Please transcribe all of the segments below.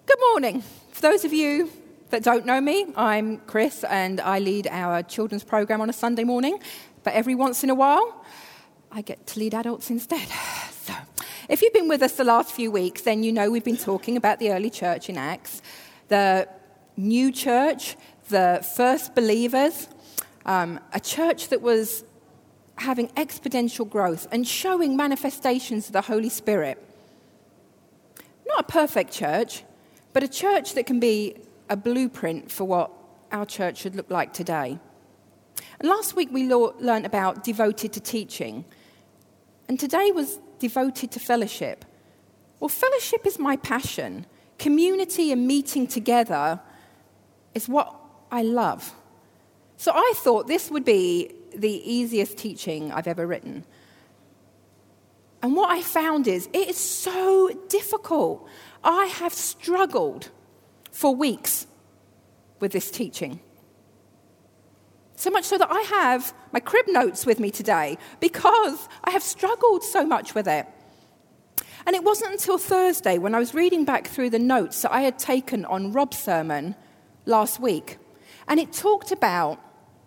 Good morning. For those of you that don't know me, I'm Chris and I lead our children's program on a Sunday morning. But every once in a while, I get to lead adults instead. So, if you've been with us the last few weeks, then you know we've been talking about the early church in Acts, the new church, the first believers, a church that was having exponential growth and showing manifestations of the Holy Spirit. Not a perfect church, but a church that can be a blueprint for what our church should look like today. And last week we learned about devoted to teaching, and today was devoted to fellowship. Well, fellowship is my passion. Community and meeting together is what I love. So I thought this would be the easiest teaching I've ever written. And what I found is it is so difficult. I have struggled for weeks with this teaching. So much so that I have my crib notes with me today because I have struggled so much with it. And it wasn't until Thursday when I was reading back through the notes that I had taken on Rob's sermon last week. And it talked about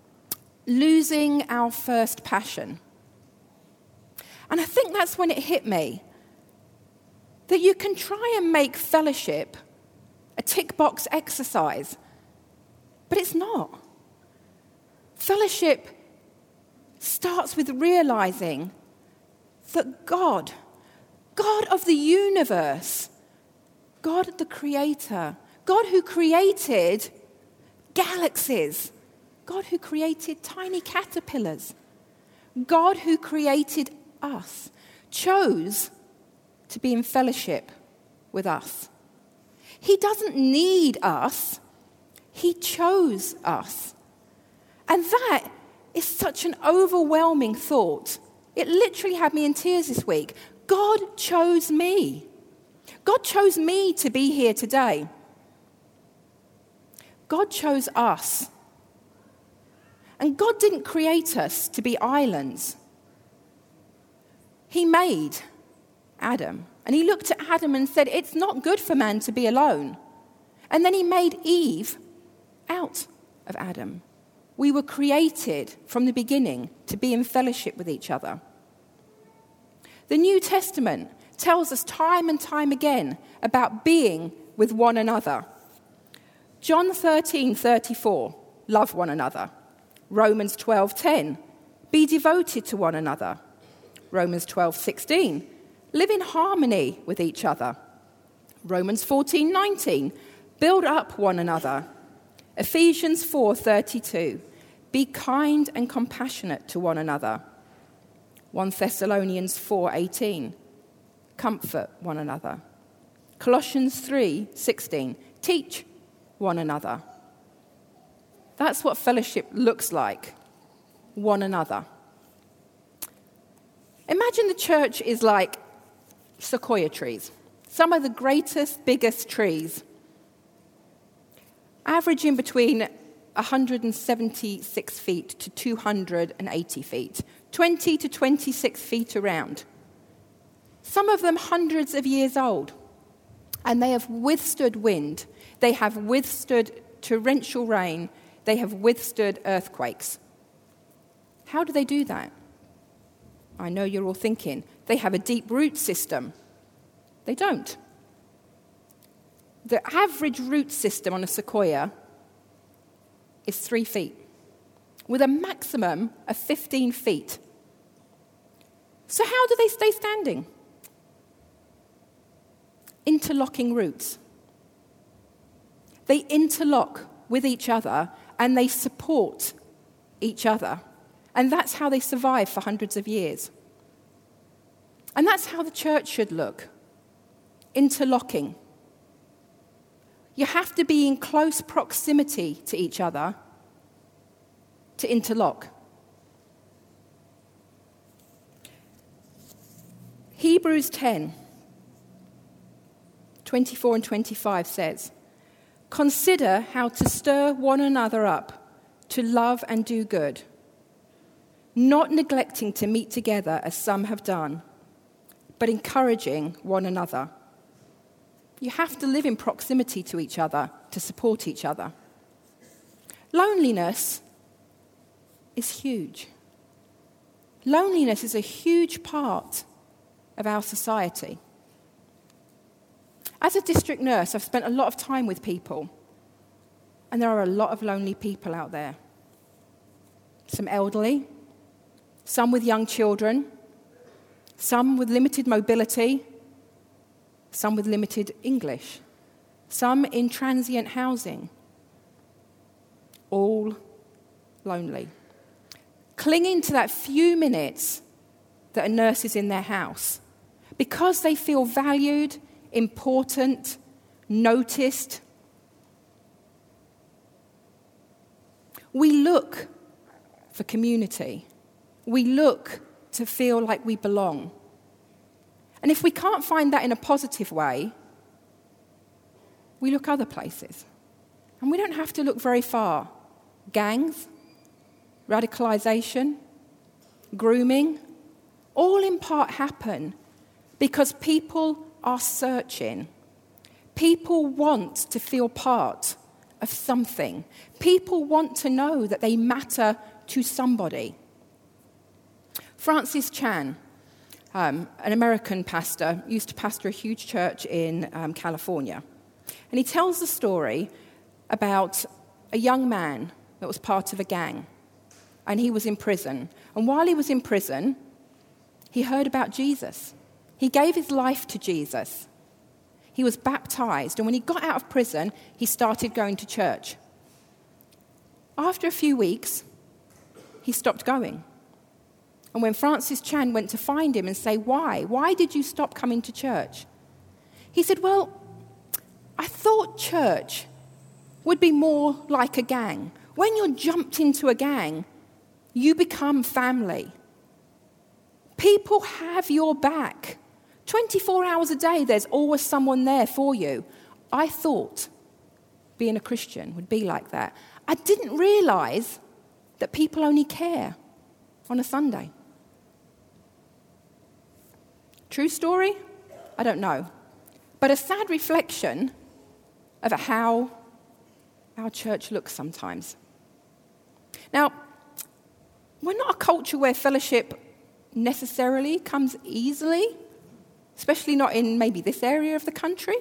losing our first passion. And I think that's when it hit me that you can try and make fellowship a tick box exercise, but it's not. Fellowship starts with realizing that God of the universe, God the creator, God who created galaxies, God who created tiny caterpillars, God who created us, chose to be in fellowship with us. He doesn't need us. He chose us. And that is such an overwhelming thought. It literally had me in tears this week. God chose me. God chose me to be here today. God chose us. And God didn't create us to be islands. He made Adam. And he looked at Adam and said, it's not good for man to be alone. And then he made Eve out of Adam. We were created from the beginning to be in fellowship with each other. The New Testament tells us time and time again about being with one another. John 13:34, love one another. Romans 12:10, be devoted to one another. Romans 12:16, live in harmony with each other. Romans 14:19, build up one another. Ephesians 4:32, be kind and compassionate to one another. 1 Thessalonians 4:18, comfort one another. Colossians 3:16, teach one another. That's what fellowship looks like, one another. Imagine the church is like sequoia trees, some of the greatest, biggest trees, averaging between 176 feet to 280 feet, 20 to 26 feet around. Some of them hundreds of years old, and they have withstood wind, they have withstood torrential rain, they have withstood earthquakes. How do they do that? I know you're all thinking, they have a deep root system. They don't. The average root system on a sequoia is 3 feet, with a maximum of 15 feet. So how do they stay standing? Interlocking roots. They interlock with each other and they support each other. And that's how they survive for hundreds of years. And that's how the church should look. Interlocking. You have to be in close proximity to each other to interlock. Hebrews 10:24 and 25 says, consider how to stir one another up to love and do good, not neglecting to meet together as some have done, but encouraging one another. You have to live in proximity to each other to support each other. Loneliness is huge. Loneliness is a huge part of our society. As a district nurse, I've spent a lot of time with people, and there are a lot of lonely people out there. Some elderly, some with young children, some with limited mobility, some with limited English, some in transient housing, all lonely. Clinging to that few minutes that a nurse is in their house because they feel valued, important, noticed. We look for community. We look to feel like we belong. And if we can't find that in a positive way, we look other places. And we don't have to look very far. Gangs, radicalization, grooming, all in part happen because people are searching. People want to feel part of something. People want to know that they matter to somebody. Francis Chan, an American pastor, used to pastor a huge church in California. And he tells the story about a young man that was part of a gang. And he was in prison. And while he was in prison, he heard about Jesus. He gave his life to Jesus. He was baptized. And when he got out of prison, he started going to church. After a few weeks, he stopped going. And when Francis Chan went to find him and say, why? Why did you stop coming to church? He said, well, I thought church would be more like a gang. When you're jumped into a gang, you become family. People have your back. 24 hours a day, there's always someone there for you. I thought being a Christian would be like that. I didn't realize that people only care on a Sunday. True story? I don't know. But a sad reflection of how our church looks sometimes. Now, we're not a culture where fellowship necessarily comes easily, especially not in maybe this area of the country.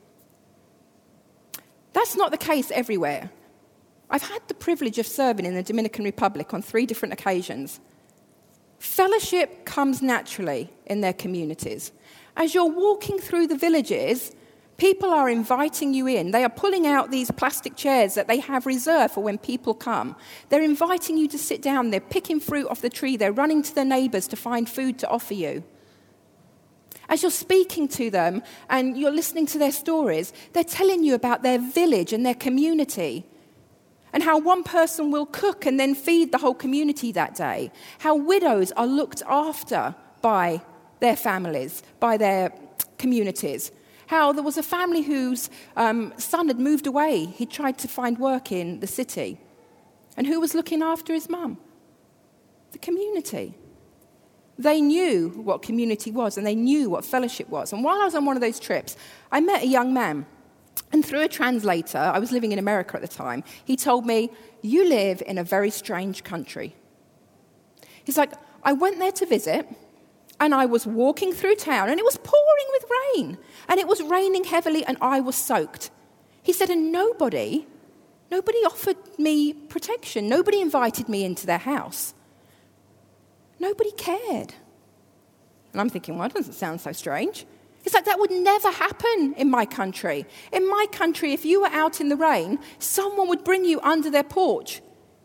That's not the case everywhere. I've had the privilege of serving in the Dominican Republic on 3 different occasions. Fellowship comes naturally in their communities. As you're walking through the villages, people are inviting you in. They are pulling out these plastic chairs that they have reserved for when people come. They're inviting you to sit down. They're picking fruit off the tree. They're running to their neighbours to find food to offer you. As you're speaking to them and you're listening to their stories, they're telling you about their village and their community, and how one person will cook and then feed the whole community that day, how widows are looked after by their families, by their communities, how there was a family whose son had moved away. He tried to find work in the city. And who was looking after his mum? The community. They knew what community was, and they knew what fellowship was. And while I was on one of those trips, I met a young man. And through a translator, I was living in America at the time, he told me, you live in a very strange country. He's like, I went there to visit, and I was walking through town, and it was pouring with rain. And it was raining heavily, and I was soaked. He said, and nobody offered me protection. Nobody invited me into their house. Nobody cared. And I'm thinking, well, that doesn't sound so strange. It's like that would never happen in my country. In my country, if you were out in the rain, someone would bring you under their porch.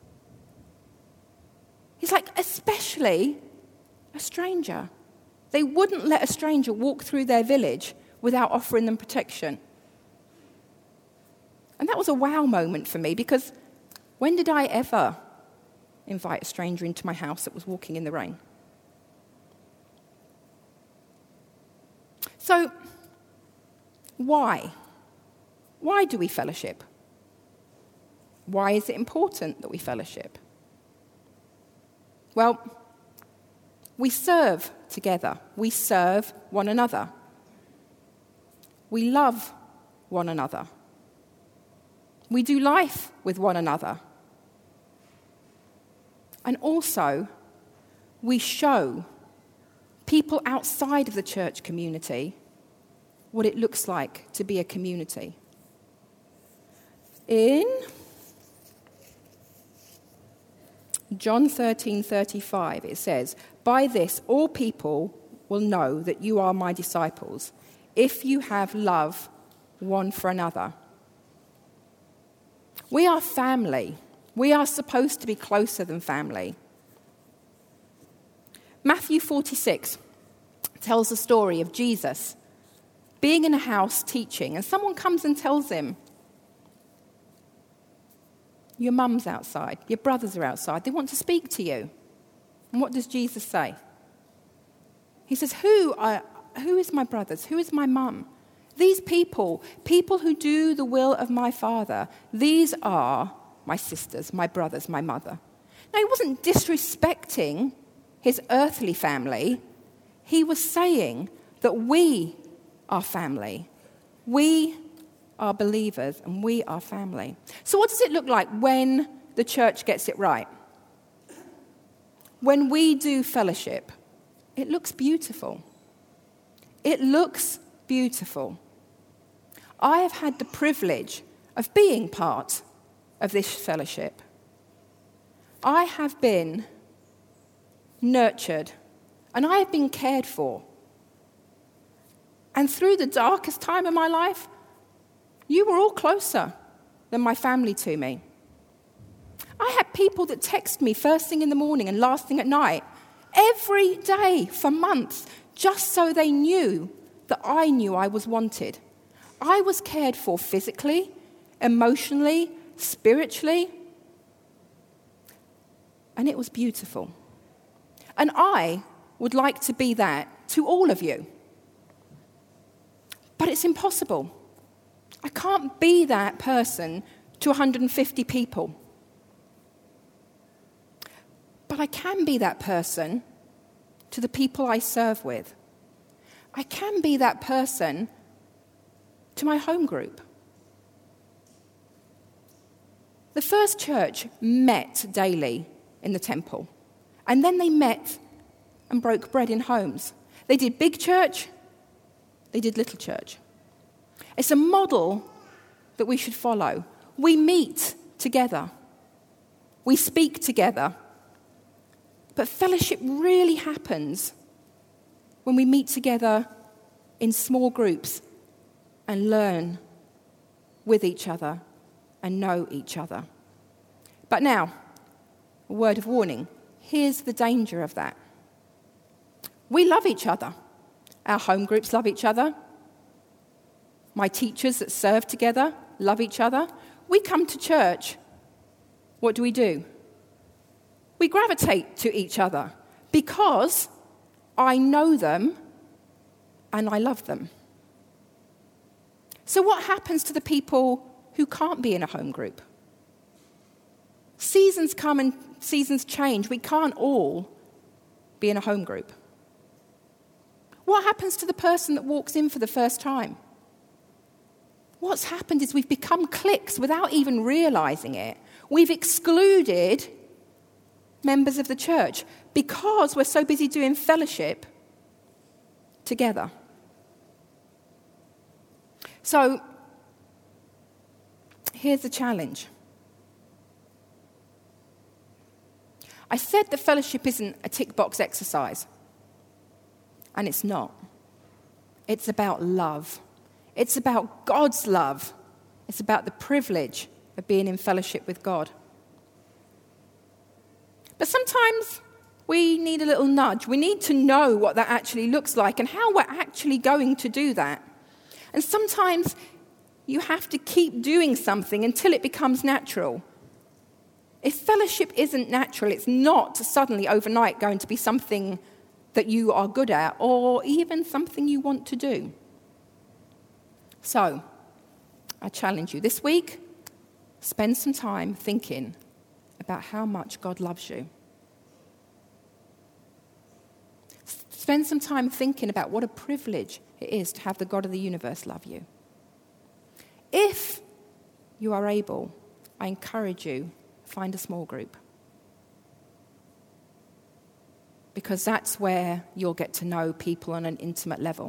He's like, especially a stranger. They wouldn't let a stranger walk through their village without offering them protection. And that was a wow moment for me, because when did I ever invite a stranger into my house that was walking in the rain? So, why? Why do we fellowship? Why is it important that we fellowship? Well, we serve together. We serve one another. We love one another. We do life with one another. And also, we show people outside of the church community what it looks like to be a community. In John 13:35, it says, "By this all people will know that you are my disciples, if you have love one for another." We are family. We are supposed to be closer than family. Matthew 46 tells the story of Jesus being in a house teaching, and someone comes and tells him, "Your mum's outside, your brothers are outside, they want to speak to you." And what does Jesus say? He says, Who is my brothers? Who is my mum? These people who do the will of my Father, these are my sisters, my brothers, my mother. Now, he wasn't disrespecting his earthly family. He was saying that we are family. We are believers and we are family. So what does it look like when the church gets it right? When we do fellowship, it looks beautiful. It looks beautiful. I have had the privilege of being part of this fellowship. I have been nurtured and I have been cared for. And through the darkest time of my life, you were all closer than my family to me. I had people that text me first thing in the morning and last thing at night, every day for months, just so they knew that I knew I was wanted. I was cared for physically, emotionally, spiritually, and it was beautiful. And I would like to be that to all of you. But it's impossible. I can't be that person to 150 people. But I can be that person to the people I serve with. I can be that person to my home group. The first church met daily in the temple, and then they met and broke bread in homes. They did big church, they did little church. It's a model that we should follow. We meet together. We speak together. But fellowship really happens when we meet together in small groups and learn with each other and know each other. But now, a word of warning. Here's the danger of that. We love each other. Our home groups love each other. My teachers that serve together love each other. We come to church. What do? We gravitate to each other because I know them and I love them. So what happens to the people who can't be in a home group? Seasons come and seasons change. We can't all be in a home group. What happens to the person that walks in for the first time? What's happened is we've become cliques without even realizing it. We've excluded members of the church because we're so busy doing fellowship together. So, here's the challenge. I said that fellowship isn't a tick box exercise. And it's not. It's about love. It's about God's love. It's about the privilege of being in fellowship with God. But sometimes we need a little nudge. We need to know what that actually looks like and how we're actually going to do that. And sometimes you have to keep doing something until it becomes natural. If fellowship isn't natural, it's not suddenly overnight going to be something that you are good at or even something you want to do. So, I challenge you this week, spend some time thinking about how much God loves you. Spend some time thinking about what a privilege it is to have the God of the universe love you. you are able, I encourage you, find a small group. Because that's where you'll get to know people on an intimate level.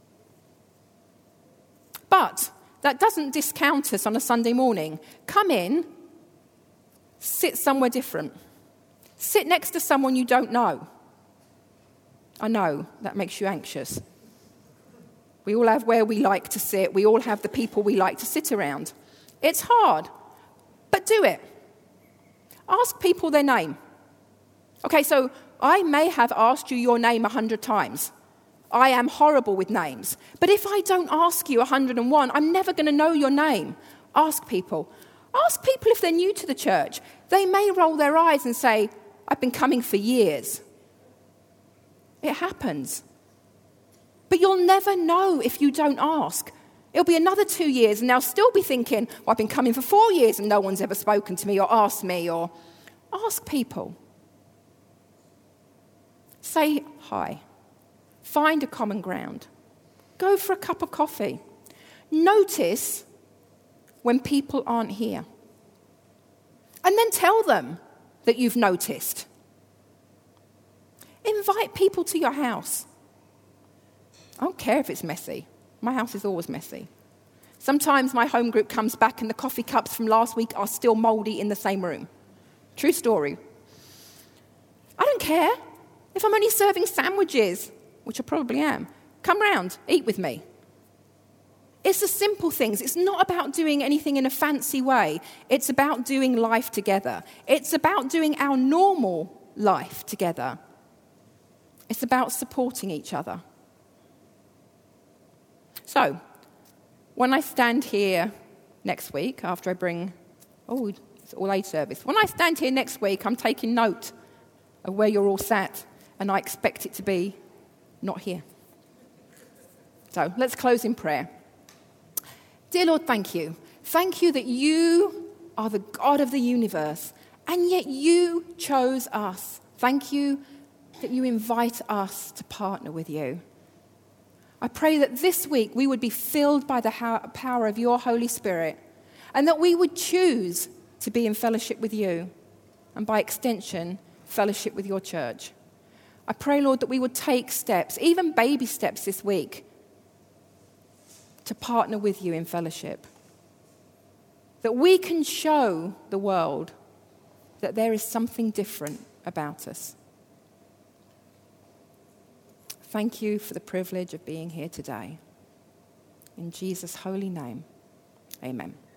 But that doesn't discount us on a Sunday morning. Come in, sit somewhere different. Sit next to someone you don't know. I know, that makes you anxious. We all have where we like to sit. We all have the people we like to sit around. It's hard, but do it. Ask people their name. Okay, so I may have asked you your name 100 times. I am horrible with names. But if I don't ask you 101, I'm never going to know your name. Ask people. Ask people if they're new to the church. They may roll their eyes and say, I've been coming for years. It happens. But you'll never know if you don't ask. It'll be another 2 years and they'll still be thinking, well, I've been coming for 4 years and no one's ever spoken to me or asked me. Or ask people. Say hi. Find a common ground. Go for a cup of coffee. Notice when people aren't here. And then tell them that you've noticed. Invite people to your house. I don't care if it's messy. My house is always messy. Sometimes my home group comes back and the coffee cups from last week are still mouldy in the same room. True story. I don't care if I'm only serving sandwiches, which I probably am. Come round, eat with me. It's the simple things. It's not about doing anything in a fancy way. It's about doing life together. It's about doing our normal life together. It's about supporting each other. So, when I stand here next week, after I bring, it's all-age service. When I stand here next week, I'm taking note of where you're all sat, and I expect it to be not here. So, let's close in prayer. Dear Lord, thank you. Thank you that you are the God of the universe, and yet you chose us. Thank you that you invite us to partner with you. I pray that this week we would be filled by the power of your Holy Spirit, and that we would choose to be in fellowship with you, and by extension, fellowship with your church. I pray, Lord, that we would take steps, even baby steps this week, to partner with you in fellowship. That we can show the world that there is something different about us. Thank you for the privilege of being here today. In Jesus' holy name, amen.